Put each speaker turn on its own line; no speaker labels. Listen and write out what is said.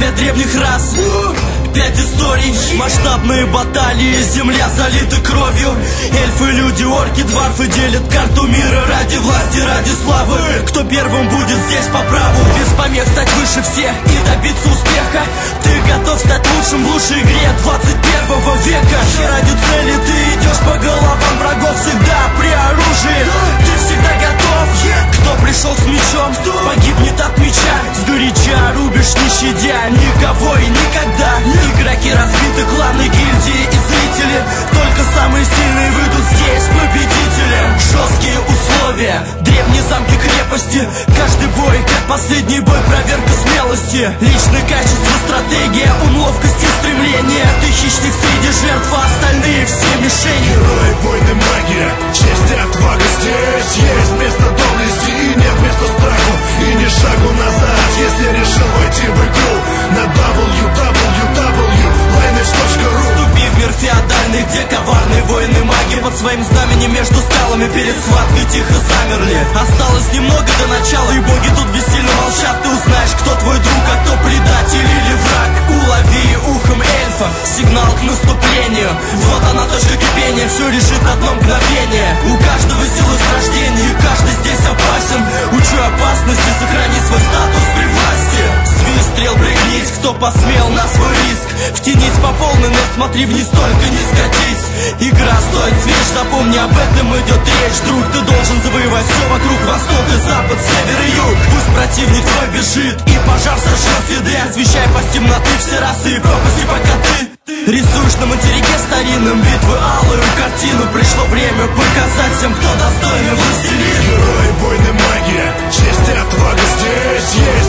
5 древних рас, 5 историй, масштабные баталии, земля залита кровью. Эльфы, люди, орки, дварфы делят карту мира ради власти, ради славы. Кто первым будет здесь по праву, без помех стать выше всех и добиться успеха. Ты готов стать лучшим в лучшей игре 21 века. Ради цели ты идешь по головам врагов, всегда при оружии. Ты всегда готов. Кто пришел с мечом, погибнет от меча. Сгоряча рубишь, не щадя никого и никогда. Игроки разбиты, кланы, гильдии и зрители. Только самые сильные выйдут здесь победителем. Жесткие условия, древние замки, крепости. Каждый бой, как последний бой, проверка смелости. Личные качества, стратегия, ум, ловкость и стремление. Ты хищник среди жертв, а остальные все мишени.
Герои, войны, магия, честь и отвага. Здесь есть место доблести и нет места страху. И ни шагу назад, если решил войти в игру. На www.lineage.ru.
Вступи в мир феодальный, где коварные воины маги под своим знаменем между скалами перед схваткой тихо замерли. Осталось немного до начала, и боги тут бессильно молчат. Ты узнаешь, кто твой друг, а кто предатель или враг. Улови ухом эльфа сигнал к наступлению. Вот она точка кипения, все решит одно мгновение. У каждого силы с рождения, и каждый здесь опасен. Учу опасности, сохрани свой статус при власти. Свист стрел, пригнись, кто посмел на свой риск. Втянись по полной, но смотри вниз, только не скатись. Игра стоит свеч, запомни, об этом идет речь. Друг, ты должен завоевать все вокруг, восток и запад, север и юг. Пусть противник твой бежит, и пожар сожжет следы. Освещай по темноты все расы и пропасти, пока ты рисуешь на материке старинном битвы алую картину. Пришло время показать всем, кто достойный властелин.
Герои, войны, магия, честь и отвага. Здесь есть